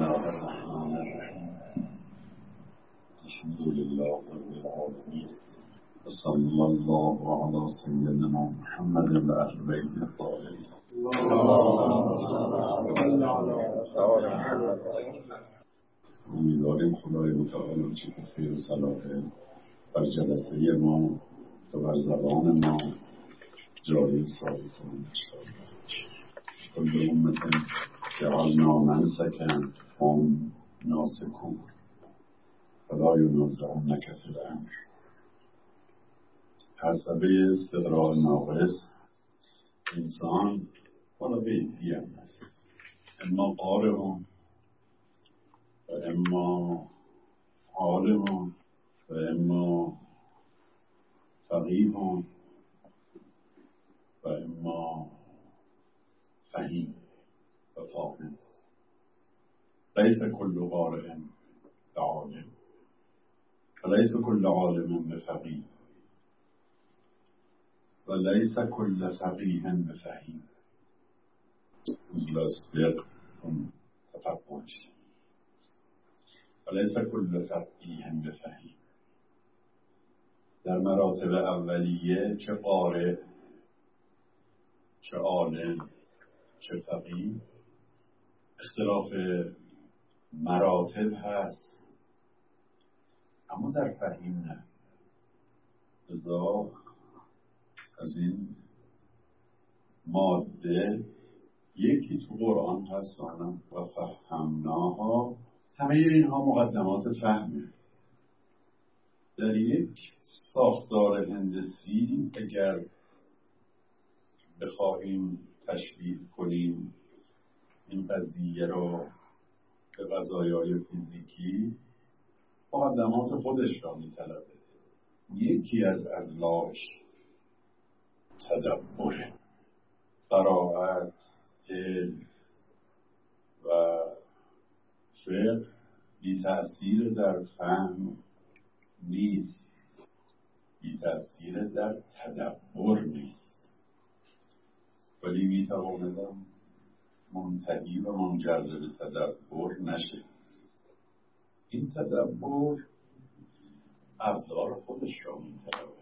الله الرحمن الرحیم. الحمد لله رب العالمین و صلی الله علی سیدنا محمد و اهل بیت الطاهرین. امیدواریم خدای متعال چه خیر و صلاح بر جلسه ما و بر زبان ما جاری ثابت کنه. کل امت جعلنا منسکا هم ناسکون فلا ینازعنک فی الامر. حسب استقراء ناقص انسان حالا بیسی هم هست، اما قارئون و اما عالمون و اما فقیهون و اما فهیم و فاهم. لیس کل قارئ بعالم و لیس کل عالم بفقیه و لیس کل فقیه بفهیم. فقه تفقهش و لیس کل فقیه بفهیم. در مراتب اولیه چه قارئ چه عالم چه فقیه اختلاف مراتب هست، اما در فهیم نه. لذا از این ماده یکی تو قرآن هست و فهمناها. همه اینها مقدمات فهمه. در یک ساختار هندسی اگر بخواهیم تشبیه کنیم این قضیه رو به قضایای فیزیکی، مقدمات خودش را می‌طلبه. یکی از اضلاعش تدبر، قرائت، علم و فقه بی تأثیر در فهم نیست، بی تأثیر در تدبر نیست، ولی میتواند منتهی و منجر به تدبر نشه. این تدبر ابزار خودش را میطلبه.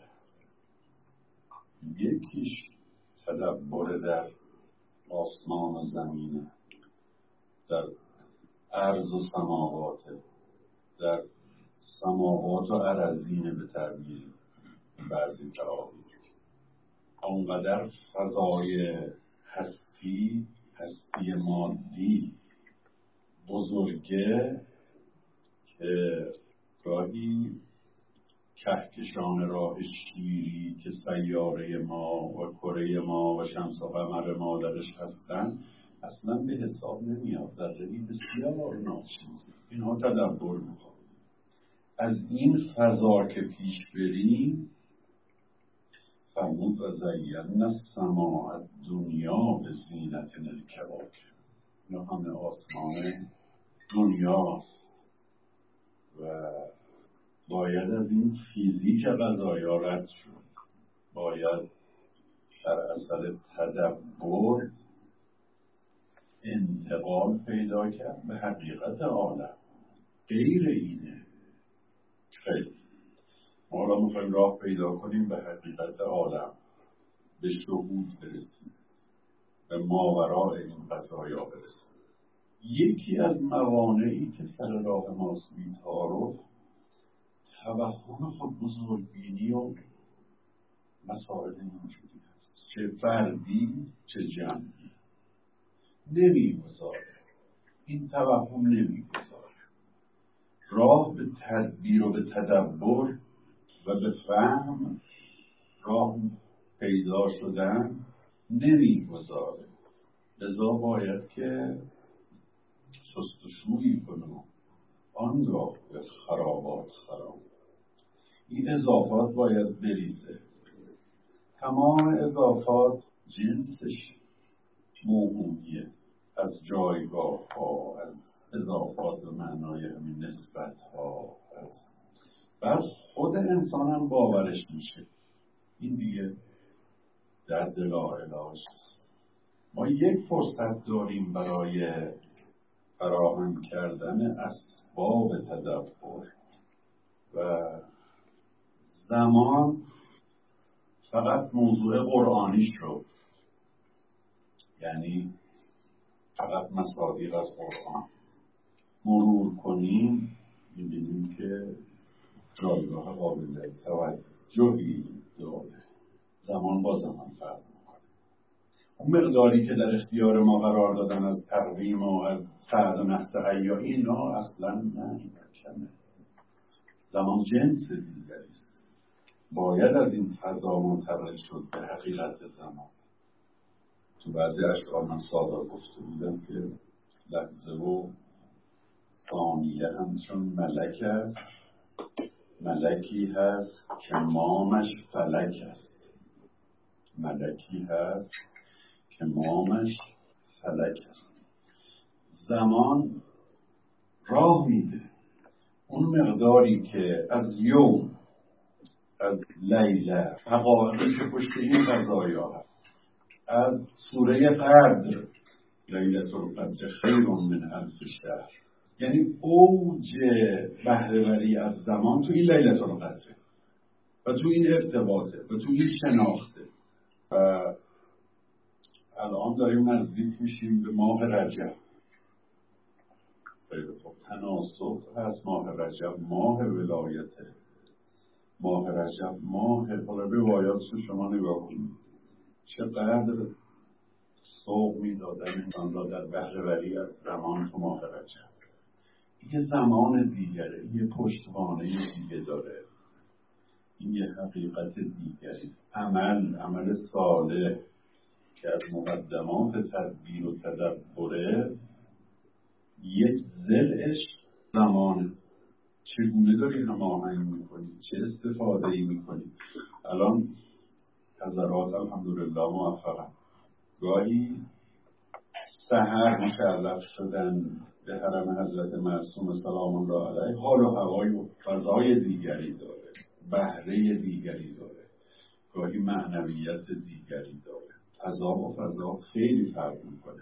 یکیش تدبر در آسمان و زمینه، در ارض و سماوات، در سماوات و ارضین به تعبیر بعضی تعابیر. آنقدر فضای هستی مادی بزرگه که گاهی کهکشان راه شیری که سیاره ما و کره ما و شمس و قمر ما درش هستن اصلا به حساب نمیاد. ذره‌ای بسیار ناچیز. اینها تدبر میخواد. از این فضا که پیش بریم فرمود و زینا السماء الدنیا به زینة الکواکب. اینا همه آسمان دنیاست و باید از این فیزیک قضایا رد شد. باید در اثر تدبر انتقال پیدا کرد به حقیقت عالم. غیر اینه خیلی ما حالا میخوایم راه پیدا کنیم به حقیقت عالم، به شهود برسیم، به ماورای این قضایا برسیم. یکی از موانعی که سر راه ماست بی تعارف توهم خود بزرگبینی و مسائل اینجوری هست، چه فردی چه جمعی. نمیگذاره، این توهم نمیگذاره راه به تدبیر و به تدبر و به فهم راه پیدا شدن نمیگذاره. لذا باید که شستشویی کنم، آنگاه به خرابات خراب. این اضافات باید بریزه. تمام اضافات جنسش موهومیه، از جایگاه ها، از اضافات به معنای همین نسبت ها، بعد خود انسان هم باورش میشه. این دیگه در دل علاج است. ما یک فرصت داریم برای فراهم کردن اسباب تدبر و زمان فقط موضوع قرآنی شد، یعنی فقط مصادیق از قرآن مرور کنیم می‌بینیم که جایگاه قابل توجهی داره. زمان با زمان فرق می‌کنه. اون مقداری که در اختیار ما قرار دادن از تقویم و از سعد و نحس حیا، اینا اصلا نه، کمه. زمان جنس دیگری است. باید از این فضا منتقل شد به حقیقت زمان. تو بعضی اشعار من سادا گفته بودم که لحظه و ثانیه همچون ملک است، ملکی هست که مامش فلک است. ملکی هست که مامش فلک است. زمان راه میده. اون مقداری که از یوم، از لیله، حقایقی که پشت این قضایا هست، از سوره قدر، لیلة القدر خیر من الف شهر، یعنی اوج بهره‌وری از زمان تو این لیلة القدر و تو این ارتباطه و تو این شناخته. و الان داریم نزدیک میشیم به ماه رجب. خیلی خوب، تناسب هست. ماه رجب ماه ولایته، ماه رجب ماه، حالا روایاتشو شما نگاه کنید چقدر سوق میدادن انسان را در بهره‌وری از زمان تو ماه رجب. یه زمان دیگره، یه پشتوانه دیگه داره، این یه حقیقت دیگری است. عمل صالح که از مقدمات تدبیر و تدبره، یک ضلعش زمانه. چگونه داری هماهنگ میکنی، چه استفاده ای میکنی. الان حضرات الحمدلله موفقن، گاهی سحر مشرف شدن به حرم حضرت معصوم سلام الله علیه، حال و هوای و فضای دیگری داره، بهره دیگری داره، گاهی معنویت دیگری داره. فضا و فضا خیلی فرق میکنه.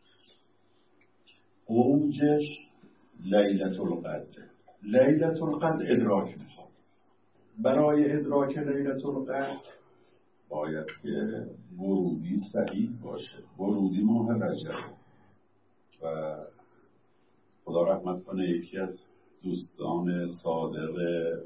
اوجش لیلة القدر. لیلة القدر ادراک میخواد. برای ادراک لیلة القدر باید که ورودی صحیح باشه. ورودی ماه رجب و خدا رحمت کنه یکی از دوستان صادق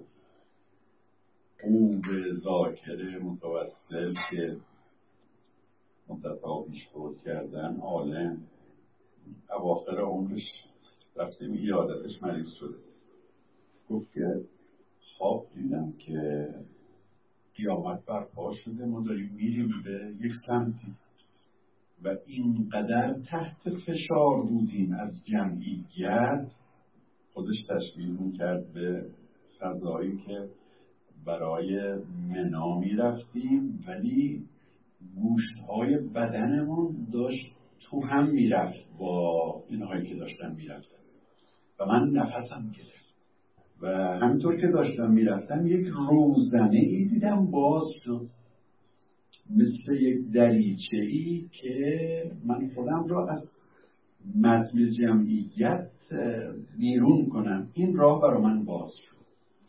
خوب ذاکر متوسل که مدت‌ها پیش فوت کردن، عالم، اواخر عمرش رفتیم عیادتش مریض شده، گفت که خواب دیدم که قیامت برپا شده، ما داریم میریم به یک سمتی و اینقدر تحت فشار بودیم از جمعیت. خودش تشبیه می‌کرد به فضایی که برای منا میرفتیم ولی گوشت‌های بدنمون داشت تو هم میرفت با اینهایی که داشتن میرفتن و من نفسم گرفت و همینطور که داشتم میرفتم یک روزنه‌ای دیدم باز شد، مثل یک دریچه‌ای که من خودم را از متن جمعیت بیرون کنم. این راه برای من باز شد،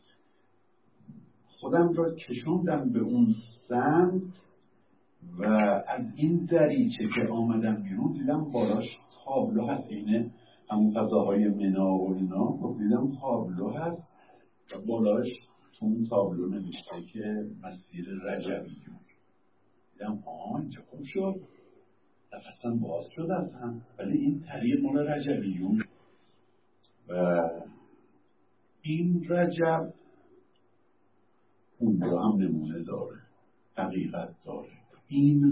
خودم را کشوندم به اون سمت و از این دریچه که آمدم بیرون دیدم بالاش تابلو هست، اینه همون فضاهای منا و اینا، دیدم تابلو هست و بالاش تو اون تابلو نوشته که مسیر رجبیون. دیدم اینجا خوب شد، نفسم باز شد از هم، ولی این طریق مال رجبیون و این رجب اون رو هم نمونه داره، حقیقت داره. این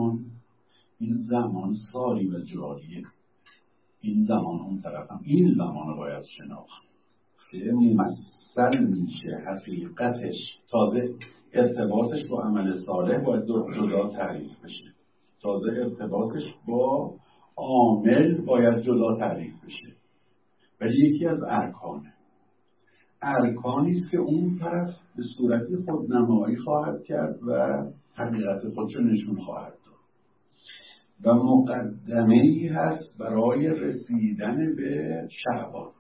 زمان ساری و جاریه. این زمان اون طرف هم این زمان رو باید شناخت که ممثل میشه حقیقتش. تازه ارتباطش با عمل صالح باید جدا تعریف بشه، تازه ارتباطش با عامل باید جدا تعریف بشه، ولی یکی از ارکانی است که اون طرف به صورتی خودنمایی خواهد کرد و حقیقت خودشو نشون خواهد داد. و مقدمه‌ای هست برای رسیدن به شعبان.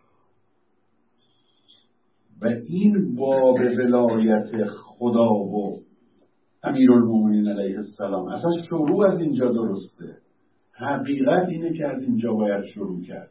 و این باب ولایت خدا و امیرالمومنین علیه السلام اصلا شروع از اینجا درسته. حقیقت اینه که از اینجا باید شروع کرد.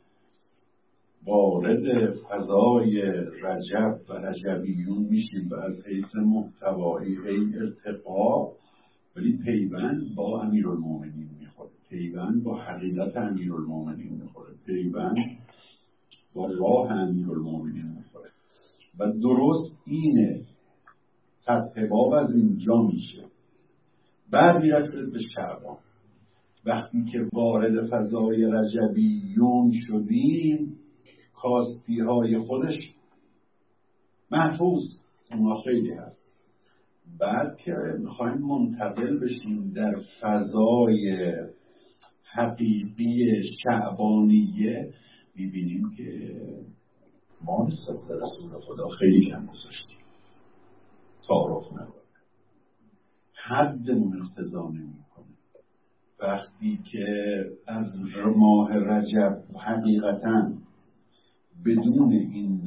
وارد فضای رجب و رجبیون میشیم و از حیث محتوایی ارتقا، ولی پیوند با امیرالمومنین میخوره، پیوند با حقیقت امیرالمومنین میخوره، پیوند با راه امیرالمومنین میخوره. و درست اینه، فتح باب از اینجا میشه. بعد میرسه به شعبان. وقتی که وارد فضای رجبیون شدیم، کاستی های خودش محفوظ، اونا خیلی هست. بعد که میخوایم منتقل بشیم در فضای حقیقی شعبانیه، میبینیم که ما نسبت به رسول خدا خیلی کم گذاشتیم، تعارف نداره، حدمون اقتضا نمیکنه. وقتی که از ماه رجب حقیقتاً بدون این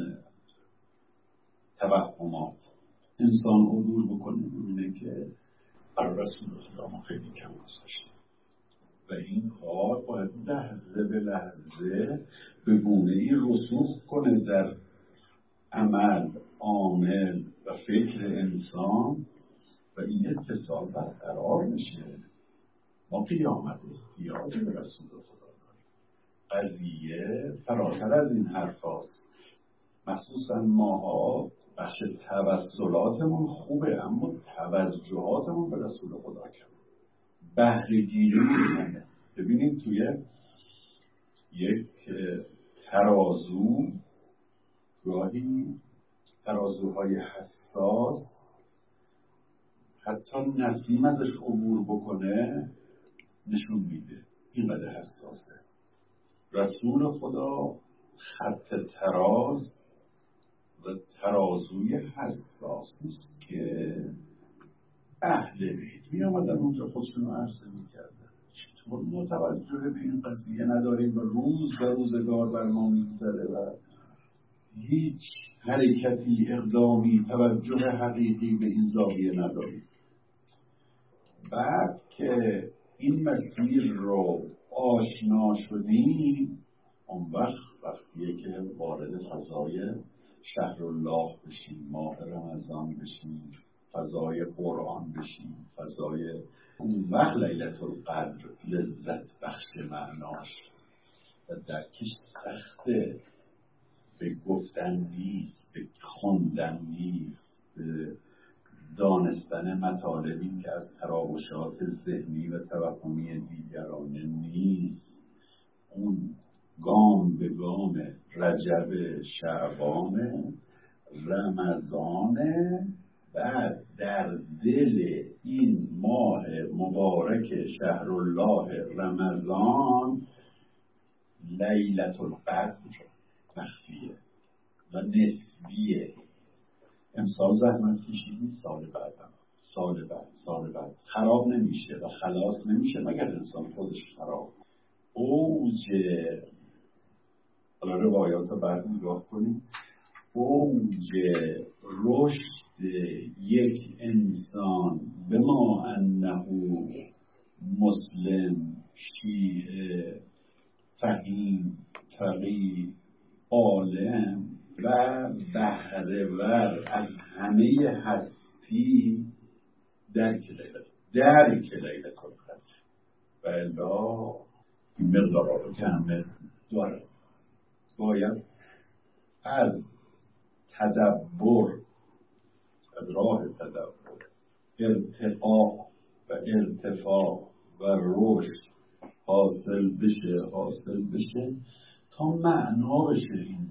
توهمات انسان عبور بکنه، می‌بینه که برای رسول خدا ما خیلی کم گذاشتیم و این کار باید لحظه به لحظه به گونه‌ای رسوخ کنه در عمل، عامل و فکر انسان و این اتصال برقرار میشه. ما قیامت احتیاج به رسول خدا داریم. قضیه فراتر از این حرف هاست. مخصوصا ماها بخش توسلاتمون خوبه، اما توجهاتمون به رسول خدا کم، بهره‌گیری میکنه. ببینید توی یک ترازو، گاهی ترازوهای حساس حتی نسیم ازش عبور بکنه نشون میده اینقدر حساسه. رسول خدا خط تراز و ترازوی حساسی است که اهل بیت می آمدن اونجا خودشون رو عرضه می کردن. چطور متوجه به این قضیه نداریم و روز به روزگار بر ما میگذره و هیچ حرکتی، اقدامی، توجه حقیقی به این زاویه نداریم. بعد که این مسیر رو آشنا شدیم، اون وقتیه که وارد فضای شهر الله بشیم، ماه رمضان بشیم، فضای قرآن بشیم، فضای اون وقت لیلة القدر لذت بخش معناش و درکش سخته، به گفتن نیست، به خوندن نیست، به دانستن مطالبی که از تراوشات ذهنی و توهمی دیگرانه نیست. اون گام به گام رجب، شعبان، رمضان، بعد در دل این ماه مبارک شهر الله رمضان لیلة القدر مخفیه و نسبیه. امسال زحمت کشیدیم، سال بعد خراب نمیشه و خلاص نمیشه مگر انسان خودش خراب. اوج، حالا روایات رو بعد نگاه کنیم، اوج رشد یک انسان به ما انه مسلم، شیعه، فهیم، فقیه، عالم و بهره‌ور از همه هستی درک لیلة القدر و الا این مقدار رو که همه داره. باید از تدبر، از راه تدبر، ارتقا و ارتفاع و رشد حاصل بشه تا معنا بشه. این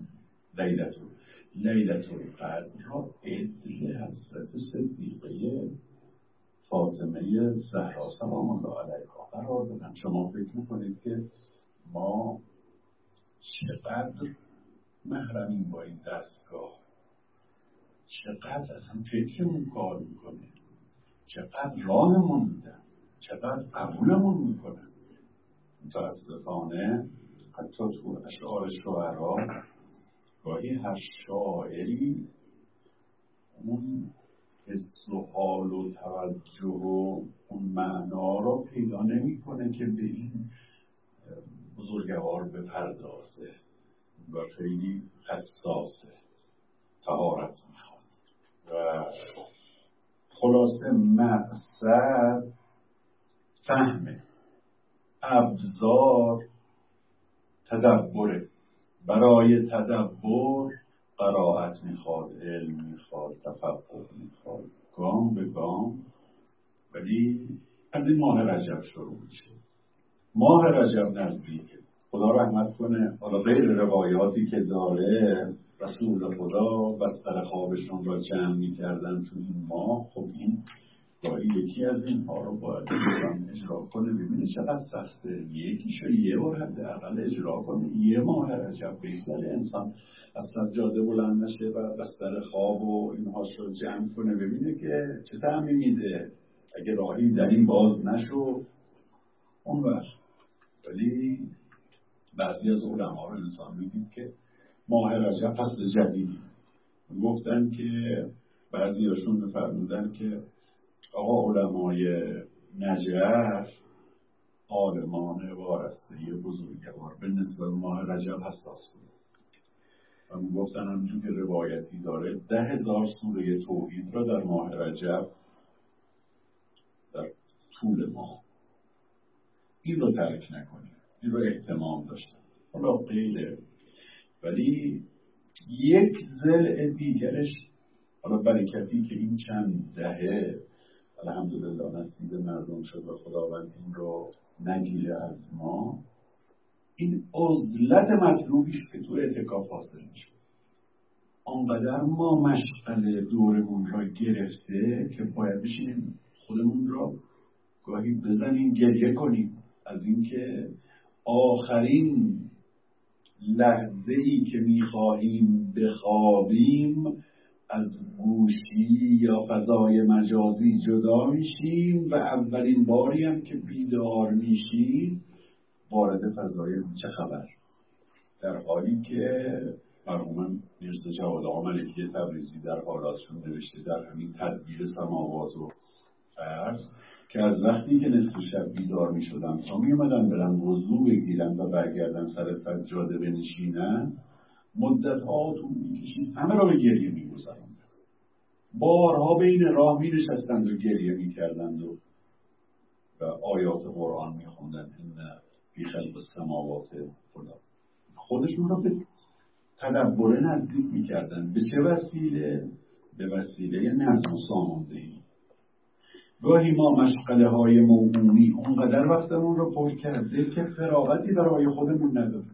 لیلة القدر را ادل حضرت صدیقه فاطمه زهرا سلام الله علیها قرار دادن. شما فکر میکنید که ما چقدر محرمیم با این دستگاه، چقدر اصلا فکرمون کار میکنه، چقدر راهمون میدن، چقدر قبولمون میکنن. متاسفانه حتی تو اشعار شعرا گاهی هر شاعری اون حس و حال و توجه و اون معنا رو پیدا نمی‌کنه که به این بزرگوار بپردازه و خیلی حساسه، طهارت میخواد و خلاصه مقصد فهمه، ابزار تدبره. برای تدبر قرائت میخواد، علم میخواد، تفقه میخواد، گام به گام. ولی از این ماه رجب شروع میشه. ماه رجب نزدیکه، خدا رحمت کنه. حالا غیر روایاتی که داره، رسول خدا بستر خوابشون را جمع میکردن تو این ماه. خب این گاهی یکی از اینها رو باید انسان اجرا کنه، ببینه چقدر سخته. یکیشو یه بار حداقل اجرا کنه. یه ماه رجب بگذره انسان از سجاده بلند نشه و بستر خواب و اینهاشو جمع کنه، ببینه که چه طعمی میده. اگه راهی در این باز نشد اون وقت. ولی بعضی از علما رو انسان میدید که ماه رجب فصل جدیدی. گفتن که بعضی هاشون میفرمودن که آقا علمای نجف عالمان وارسته بزرگوار به نسبت ماه رجب حساس بود و گفتن همونجور که روایتی داره 10,000 سوره توحید را در ماه رجب در طول ماه این رو ترک نکنیم، این رو اهتمام داشتن. حالا غیره، ولی یک ضلع دیگرش، حالا برکتی که این چند دهه الحمدلله نصیب مردم شد و خداوند این رو نگیره از ما، این عزلت مطلوبی است که تو اعتکاف حاصل میشه. آنقدر ما مشغله دورمون را گرفته که باید بشینیم خودمون را گاهی بزنیم گریه کنیم از اینکه آخرین لحظه‌ای که می‌خواهیم بخوابیم از گوشی یا فضای مجازی جدا میشیم و اولین باری هم که بیدار میشیم وارد فضای چه خبر، در حالی که مرحوم میرزا جواد آقا ملکی تبریزی در حالاتشون نوشته در همین تدبیر سماوات و ارض که از وقتی که نصف شب بیدار می شدن تا می اومدن برن وضو بگیرن و برگردن سر سجاده بنشینن مدت ها طول می کشید، همه را به گریه می گذارن. بارها بین راه می نشستند و گریه می کردند و آیات قرآن می خوندن. این فی خلق السماوات خدا خودشون را به تدبر نزدیک می کردن. به چه وسیله؟ به وسیله نظم و ساماندهی. گاهی ما مشغله های موهومی اونقدر وقتمون رو پر کرده که فراغتی برای خودمون نداره.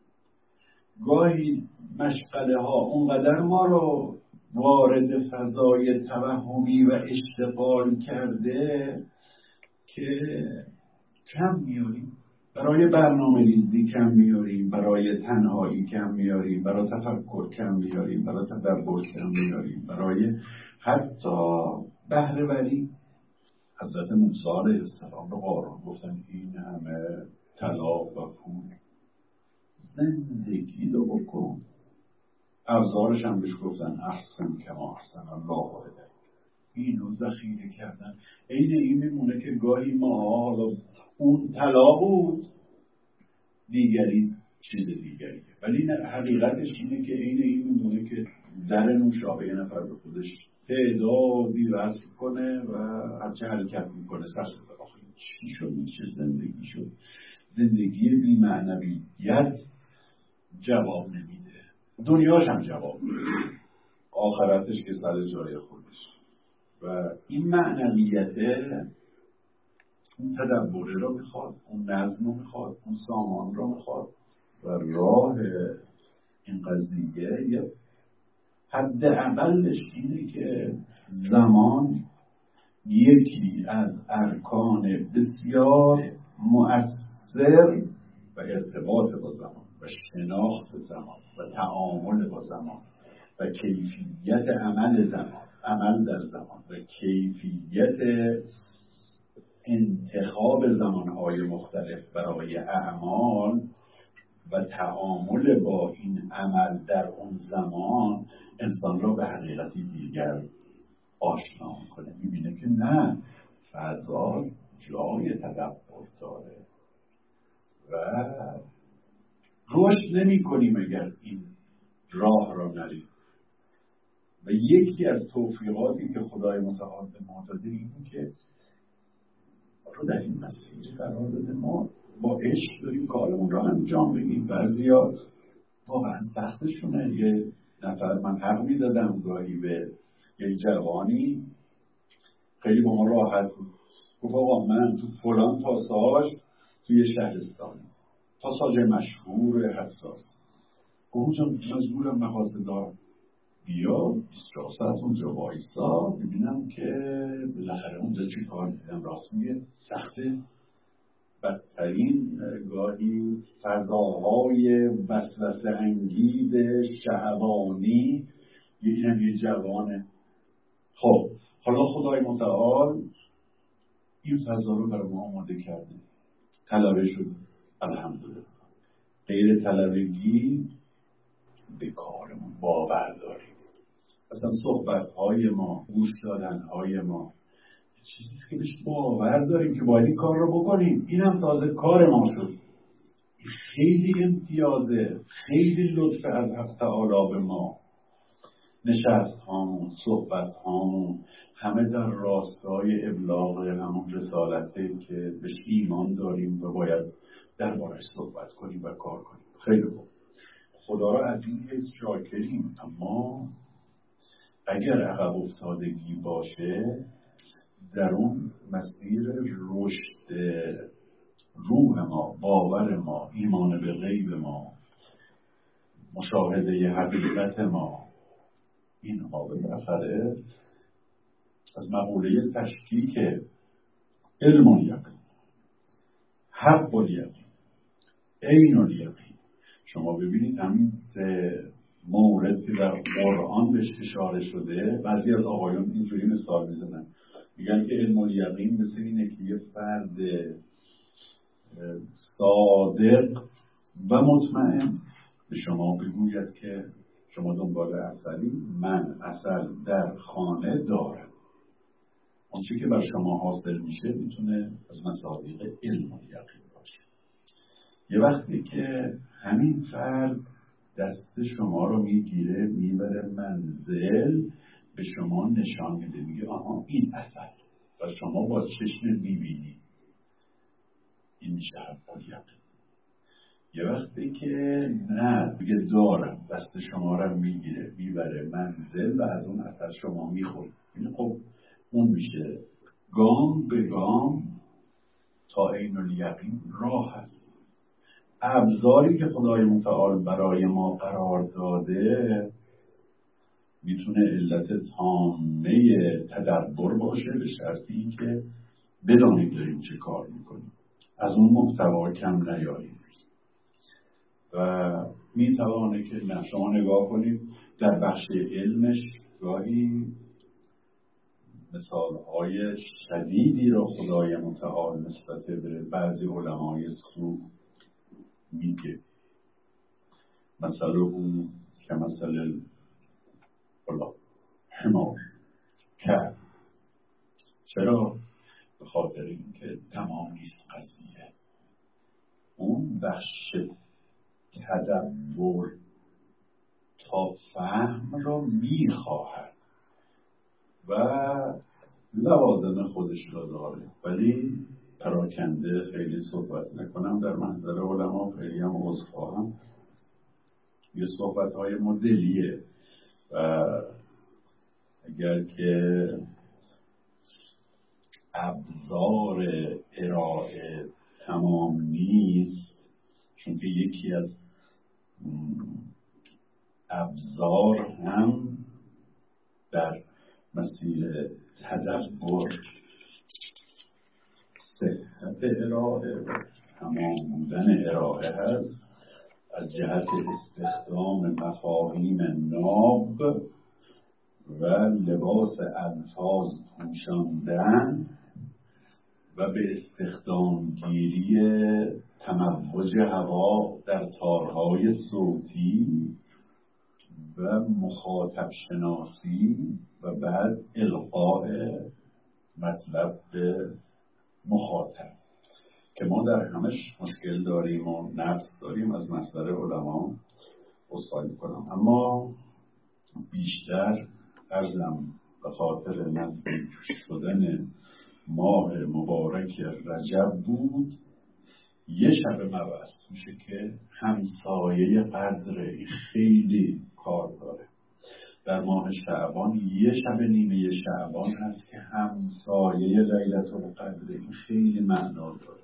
گاهی مشغله ها اونقدر ما رو وارد فضای توهمی و اشتغال کرده که کم میاریم برای برنامه ریزی، کم میاریم برای تنهایی، کم میاریم برای تفکر، کم میاریم برای تدبر، کم میاریم برای حتی بهره وری. حضرت موسی علیه السلام به قارون گفتن این همه طلا و پول زندگی رو بکن. ابزارش هم بهش گفتن احسن کما احسن الله الیک. اینو ذخیره کردن. این میمونه که گاهی ما حالا اون طلا بود دیگری چیز دیگریه، ولی حقیقتش اینه که این میمونه که در نوشابه یه نفر به خودش تعدادی وصل کنه و هرچه حرکت میکنه سرسده. آخه چی شد؟ چه زندگی شد؟ زندگی بی معنویت جواب نمیده، دنیاش هم جواب نمیده، آخرتش که سر جای خودش. و این معنویته اون تدبره رو میخواد، اون نظم رو میخواد، اون سامان رو میخواد و راه این قضیه یه حد اقلش اینه که زمان یکی از ارکان بسیار مؤثر و ارتباط با زمان و شناخت زمان و تعامل با زمان و کیفیت عمل در زمان و کیفیت انتخاب زمانهای مختلف برای اعمال و تعامل با این عمل در اون زمان انسان را به حقیقتی دیگر آشنا کنه. میبینه که نه، فضا جای تدبر داره و رشد نمی کنیم اگر این راه را نریم. و یکی از توفیقاتی که خدای متعال به ما داده اینه که رو در این مسیر قرار داده، ما با عشق داریم کارمون را انجام بدیم. بعضیا واقعا سختشونه. یه نفر، من حق میدادم گاهی به یه جوانی خیلی با ما راحت بود، گفت آقا من تو فلان پاساژ توی شهرستان، پاساژ مشهور حساس، اونجا مجبورم مغازه دارم، بیا 24 ساعت اونجا وایسا ببینم که بالاخره اونجا چی کار دیدم. راست میگه، سخته. بدترین گاهی فضاهای وسوسه انگیز شهوانی یه جوانه. خب حالا خدای متعال این فضا رو برای ما آماده کرده، طلبه شد، الحمدلله. غیر طلبگی به کارمون باور داریم. اصلا صحبت‌های ما، گوش دادن‌های ما چیزیست که بهش باور داریم که باید این کار رو بکنیم. اینم تازه کار ما شد. خیلی امتیازه، خیلی لطف از حق تعالی به ما. نشست هامون، صحبت هامون همه در راستای ابلاغ همون رسالته که بهش ایمان داریم و باید دربارش صحبت کنیم و کار کنیم. خیلی خوب، خدا را از این حیث شاکریم. اما اگر عقب افتادگی باشه در اون مسیر رشد روح ما، باور ما، ایمان به غیب ما، مشاهده حقیقت ما، اینها بالاخره از مقوله تشکیک علم الیقین، حق الیقین، عین الیقین. شما ببینید همین سه مورد که در قرآن بهش اشاره شده، بعضی از آقایان اینجوری مثال میزنن، میگن که علم الیقین مثل اینه که یه فرد صادق و مطمئن به شما بگوید که شما دنبال عسلی، من عسل در خانه دارم. اون چیزی که بر شما حاصل میشه میتونه از مصادیق علم الیقین باشه. یه وقتی که همین فرد دست شما رو میگیره میبره منزل، به شما نشان میده، میگه آها این عسل، و شما با چشم میبینی. این میشه حق الیقین. یه وقتی که نه دیگه دارم، دست شما رو میگیره میبره منزل و از اون عسل شما میخورید. این خب اون میشه گام به گام تا عین الیقین راه هست. ابزاری که خدای متعال برای ما قرار داده میتونه علت تامه تدبر باشه، به شرطی که بدانیم داریم چه کار میکنیم، از اون محتوا کم نیاییم. و میتوانه که نه، شما نگاه کنید در بخش علمش گاهی مثالهای شدیدی را خدای متعال نسبت به بعضی علمای سو میگه. مثل اون که مثل حمار کرد. چرا؟ به خاطر اینکه تمام نیست قضیه. اون بخش تدبر تا فهم را میخواهد و لوازم خودش را داره، ولی پراکنده خیلی صحبت نکنم در محضر علما، خیلی هم عذرخواهم. یه صحبت های مدلیه و اگر که ابزار ارائه تمام نیست، چون که یکی از ابزار هم در مسیر تدبر صحت ارائه و تمام بودن ارائه هست، از جهت استخدام مفاهیم ناب و لباس الفاظ پوشاندن و به استخدامگیری تموج هوا در تارهای صوتی و مخاطب شناسی و بعد القاء مطلب به مخاطب که ما در همش مشکل داریم و نقص داریم. از مصدر علما عذرخواهی کنم، اما بیشتر عرضم به خاطر نزدیک شدن ماه مبارک رجب بود. یه شب مبعث توشه که همسایه قدر خیلی کار داره. در ماه شعبان یه شب نیمه شعبان هست که همسایه لیلة القدر، این خیلی معنا داره.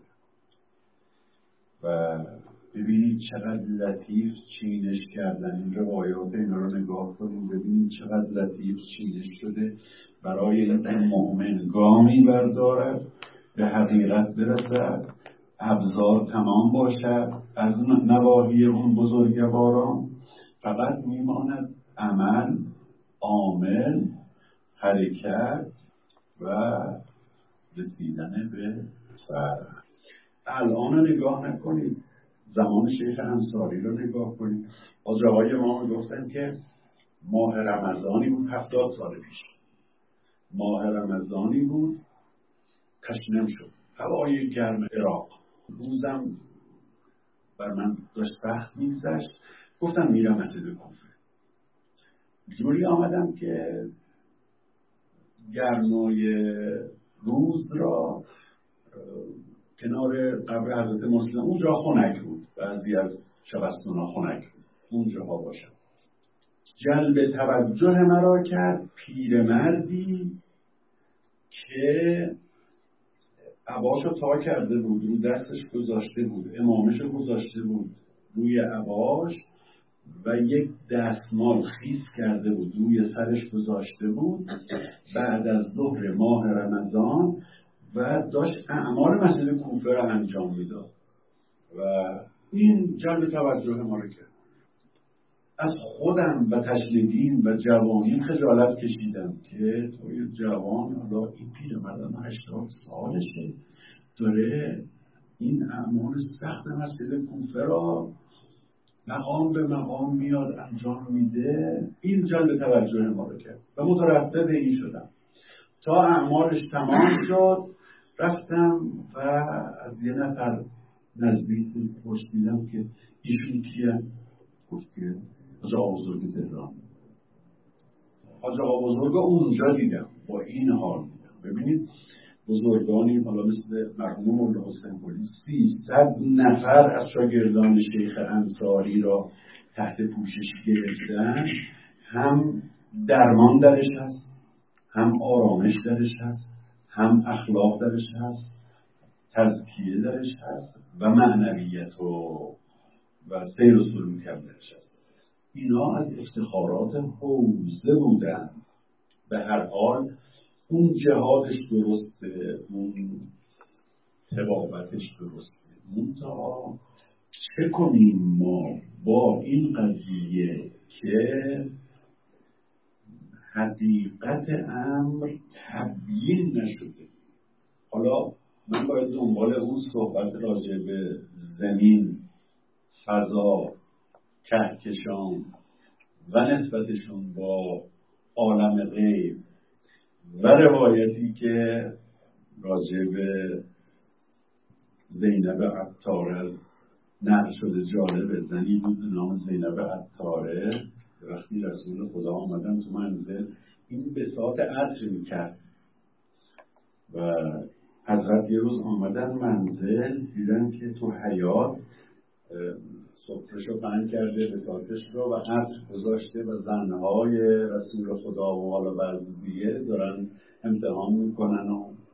و ببینید چقدر لطیف چینش کردن این روایات، اینا رو نگاه کنیم ببینید چقدر لطیف چینش شده برای اینکه مؤمن گامی بردارد، به حقیقت برسد، ابزار تمام باشد از نواحی اون بزرگواران، فقط میماند عمل، عامل، حرکت و رسیدن به فرح. الان رو نگاه نکنید، زمان شیخ انصاری رو نگاه کنید. آجاهای ما میگفتن که ماه رمضانی بود 70 سال پیش، ماه رمضانی بود تشنم شد، هوای گرم عراق، روزم بر من داشت سخت میگذشت، گفتم میرم مسجد کوفه. جوری آمدم که گرمای روز را کنار قبر حضرت مسلم، اونجا خنک بود، بعضی از شبستونا خنک بود، اونجاها باشم. جلب توجه مرا کرد پیرمردی که عباشو تا کرده بود، رو دستش گذاشته بود، امامشو گذاشته بود روی عباش و یک دستمال خیس کرده بود روی سرش گذاشته بود بعد از ظهر ماه رمضان و داشت اعمال مسجد کوفه را انجام میداد و این جلب توجه ما رو کرد. از خودم و تشنگیم و جوانیم خجالت کشیدم که توی جوان، حالا این پیرمردم 80 سالشه داره این اعمال سخت مسجد کوفه را مقام به مقام میاد انجام میده. این جلب توجه ما رو کرد و مترصد این شدم تا اعمالش تمام شد. رفتم و از یه نفر نزدیک بود پرسیدم که ایشون کیه؟ گفت که حاج آقا بزرگ تهران. حاج آقا بزرگ اونجا دیدم، با این حال دیدم. ببینید بزرگانی حالا مثل مرحوم مولا حسین قلی 300 نفر از شاگردان شیخ انصاری را تحت پوشش گرفتن، هم درمان درش هست، هم آرامش درش هست، هم اخلاق درش هست، تزکیه درش هست و معنویت و سیر و سلوک هم درش هست. اینا از افتخارات حوزه بودن. به هر حال اون جهادش درسته، اون طبابتش درسته. منتها چه کنیم ما با این قضیه که حقیقت امر تبیین نشده؟ حالا من باید دنبال اون صحبت راجع به زمین، فضا، کهکشان و نسبتشون با عالم غیب و روایتی که راجع به زینب عطاره از نقل شده. جالب، زنی بود به نام زینب عطاره. وقتی رسول خدا آمدن تو منزل این بساط عطر میکرد و حضرت یه روز آمدن منزل دیدن که تو حیاط سفره‌شو پهن کرده بساطش رو و عطر گذاشته و زنهای رسول خدا و حالا بعضی دیگه دارن امتحان میکنن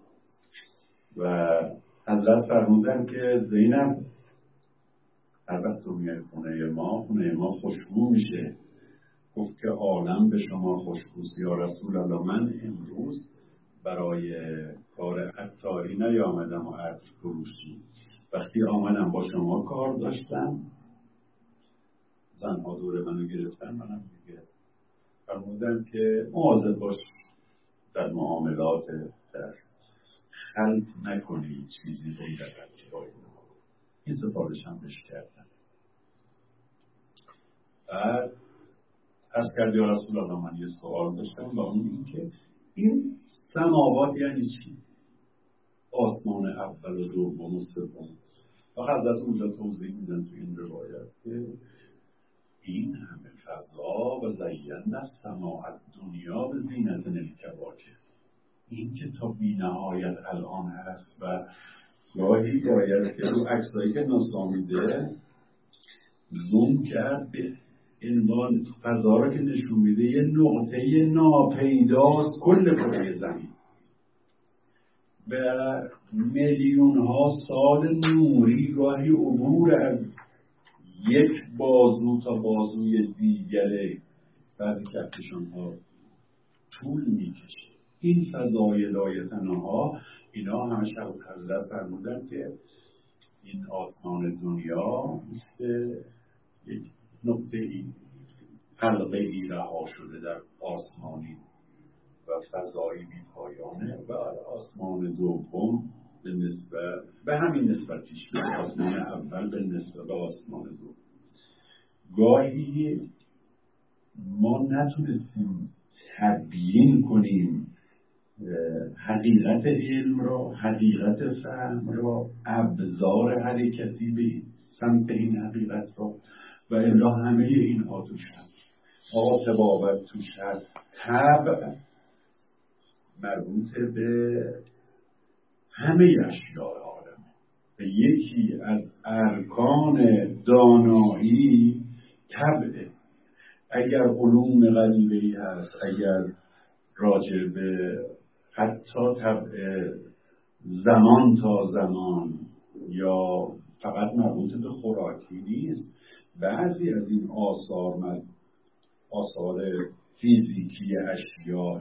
و حضرت فرمودن که زینب هر وقت تو میای خونه ما خوشبو میشه. گفت که عالم به شما خوشبوست یا رسول الله، من امروز برای کار عطاری نیامدم و عطر فروشی. وقتی آمدم با شما کار داشتم زنها دور منو گرفتن، منم دیگه فرمودن که مواظب باش در معاملات، در خلط نکنید چیزی غیر از اتباع اینها. این سفارش هم بهش کردن. بعد عرض کردی یا رسول الله من یه سوال داشتم و اون این که این سماوات یعنی چی؟ آسمان اول و دوم و سوم. و حضرت اونجا توضیح میدن تو این روایت که این همه فضا و زینا السماء الدنیا به زینت الکواکب، این که تا بی نهایت الان هست و گاهی باید که رو عکسایی که ناسا میده زوم کرد به عنوان فضا را که نشون میده یه نقطه ناپیداست کل کره زمین و میلیون ها سال نوری گاهی عبور از یک بازو تا بازوی دیگره بعضی کهکشان ها طول میکشه. این فضای لایتناها اینا همش حضرت فرمودن که این آسمان دنیا مثل یک نقطه ای حلقه ای رها شده در آسمانی و فضایی بی پایانه و آسمان دوم به نسبت به همین نسبت پیش میره. آسمان اول به نسبت به آسمان دوم. گاهی ما نتونستیم تبیین کنیم حقیقت علم را، حقیقت فهم را، ابزار حرکتی به سمت این حقیقت را و الا همه اینها توش هست. طبابت توش هست. طبع مربوط به همه اشیاء عالم، به یکی از ارکان دانایی طبعه. اگر علوم غریبه‌ای هست، اگر راجع به حتی طبع زمان تا زمان یا فقط مربوط به خوراکی نیست، بعضی از این آثار فیزیکی اشیاء،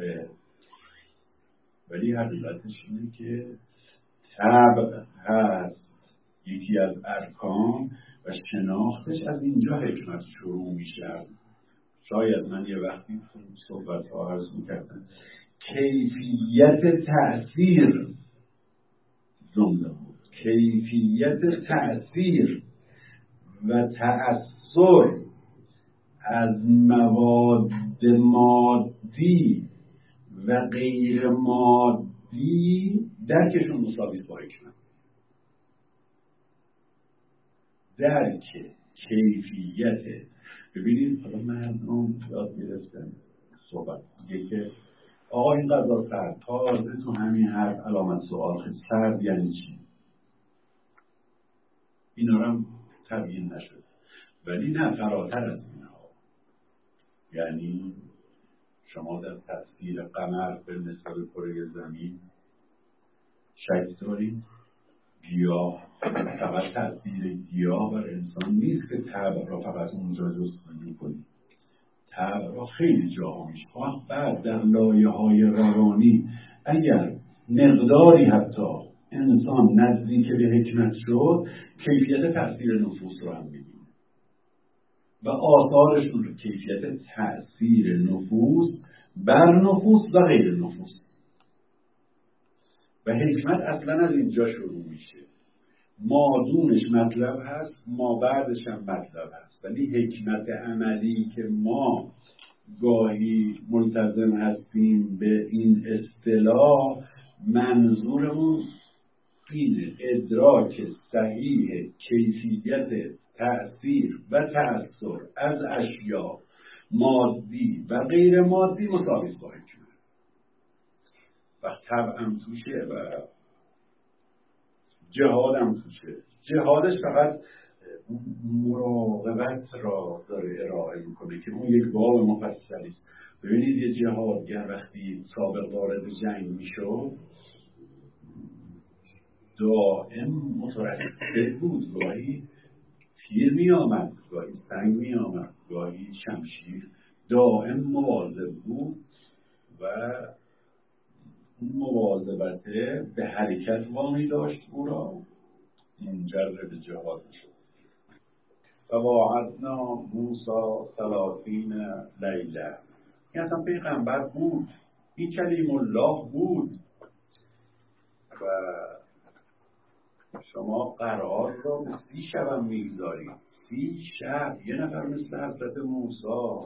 ولی حقیقتش اینه که طبع هست یکی از ارکان و شناختش از اینجا حکمت شروع میشه. شاید من یه وقتی تو صحبت ها عرض میکردم کیفیت تأثیر جمله بود، کیفیت تأثیر و تأثر از مواد مادی و غیر مادی درکشون مساویست با حکمت. درک کیفیت. ببینید حالا مردم یاد گرفتن صحبت میگه که آقا این غذا سرد، تازه تو همین حرف علامت سوال خیلی سرد یعنی چی؟ اینا رو هم تبیین نشد. ولی نه، فراتر از اینها. یعنی شما در تأثیر قمر به نسبت به کره زمین شک دارید؟ گیاه، فقط تأثیر گیاه بر انسان نیست که طبع را فقط اونجا جستجو کنید. طبع را خیلی جاها میشه. بعد در لایه‌های روانی اگر مقداری حتی انسان نزدیک به حکمت شد، کیفیت تأثیر نفوس رو هم می‌بینه و آثارشون رو، کیفیت تأثیر نفوس بر نفوس و غیر نفوس. و حکمت اصلا از اینجا شروع میشه. مادونش مطلب هست، ما بعدش هم مطلب هست، ولی حکمت عملی که ما گاهی ملتزم هستیم به این اصطلاح، منظورمون اینه: ادراک صحیح کیفیت تأثیر و تأثیر از اشیاء مادی و غیر مادی مساویست با حکمت. وقت طبعم توشه و جهادم توشه. جهادش فقط مراقبت را داره ارائه میکنه که اون یک باب مفصلی است. ببینید یه جهادگر وقتی سابق وارد جنگ میشد دائم مترصد بود. گاهی تیر می آمد، گاهی سنگ می آمد، گاهی شمشیر. دائم مواظب بود و اون مواظبته به حرکت وامی داشت او را منجر به جهاد شد. فواعدنا موسی 30 لیله. این اصلا پیغمبر بود، این کلیم الله بود. و شما قرار را به 30 شب میگذارید. 30 شب. یه نفر مثل حضرت موسی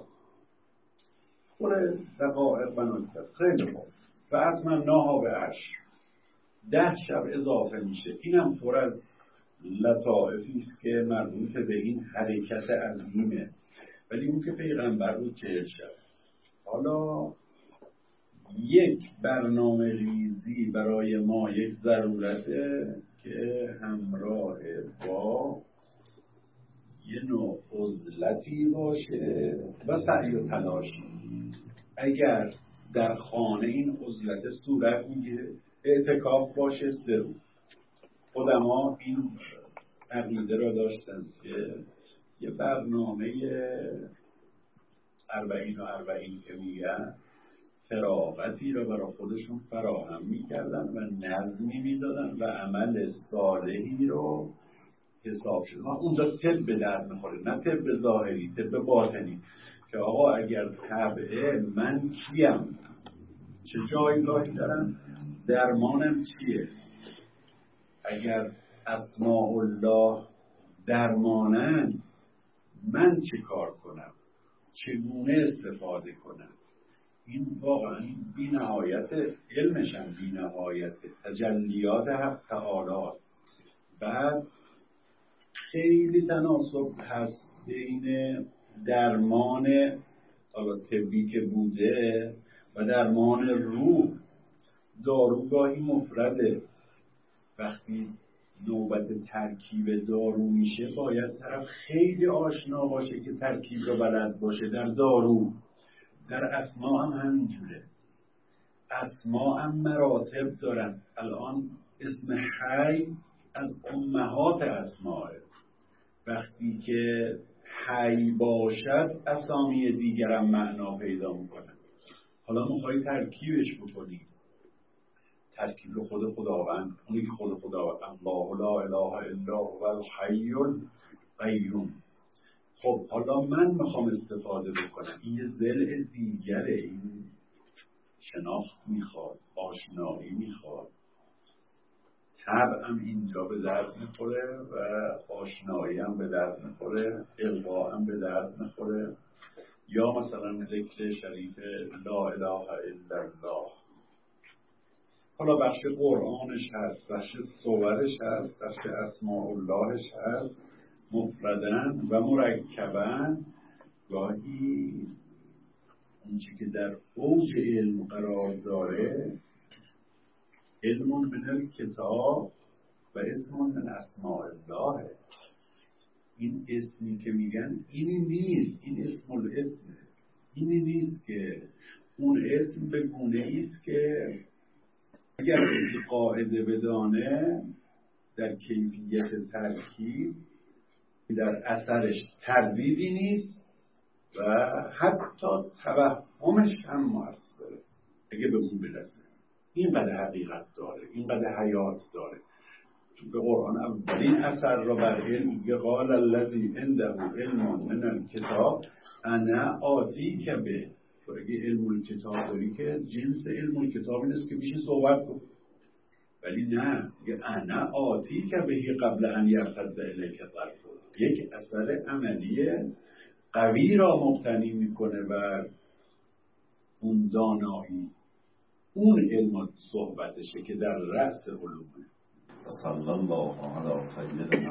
پر دقایق و نکته است. خیلی خوب. و اتممناها به 10 شب اضافه میشه. اینم پر از لطائفی است که مربوط به این حرکت عظیمه. ولی اون که پیغمبر بود 40 شب. حالا یک برنامه ریزی برای ما یک ضرورته که همراه با یه نوع عزلتی باشه و سعی و تلاشی. اگر در خانه این عزلت صورت میگیره، اعتکاف باشه 3 روز. خودما این عقیده را داشتن که یه برنامه 40 و 40 که میگن فراغتی را برای خودشون فراهم میکردن و نظمی میدادن و عمل صالحی رو حساب شد. اونجا طب به درد میخوره، نه طب ظاهری، طب باطنی، که آقا اگر طبعه من کیم، چه جایگاهی دارم، درمانم چیه. اگر اسماء الله درمانن، من چه کار کنم، چگونه استفاده کنم. این واقعا بی نهایت علمش هم بی نهایت تجلیات حق تعالی است. بعد خیلی تناسب هست بین درمان طبی که بوده و درمان روح. داروگاهی مفرده. وقتی نوبت ترکیب دارو میشه باید طرف خیلی آشنا باشه که ترکیب رو بلد باشه. در دارو، در اسما هم همینجوره. اسما هم مراتب دارن. الان اسم حی از امهات اسماه. وقتی که حی باشد اسامی دیگرم معنا پیدا میکنه. حالا میخوایی ترکیبش بکنی، ترکیب رو خداوند، اونی که خداوند، الله لا اله الا هو الحی القیوم. خب حالا من میخوام استفاده بکنم، این یه ضلع دیگره. این شناخت میخواد، آشنایی میخواد. طبعم اینجا به درد میخوره و آشنایی هم به درد میخوره، القا هم به درد میخوره. یا مثلا ذکر شریف لا اله الا الله. حالا بخش قرآنش هست، بخش صورش هست، بخش اسماء اللهش هست، مفردن و مرکبن. گاهی اونچه که در اوج علم قرار داره علم من الکتاب و اسم من اسماء الله. این اسمی که میگن اینی نیست، این اسم الاسمه. اینی نیست که اون اسم به گونه ایست که اگر کسی قاعده بدانه در کیفیت ترکیب در اثرش تردیدی نیست و حتی توهمش هم مؤثره اگه به اون برسه. اینقدر حقیقت داره، اینقدر حیات داره. چون به قرآن اولین اثر را بر علم میگه قال الذی عنده علم من الکتاب انا آتیک به. تو اگه علم الکتاب داری که جنس علم الکتاب نیست که میشه صحبت کن، ولی نه، میگه انا آتیک به قبل ان یرتد الیک طرفک. یک اثر عملی قوی را مبتنی میکنه و اون دانایی، اون علم صحبتشه که در رأس علومه. صلی الله علی سیدنا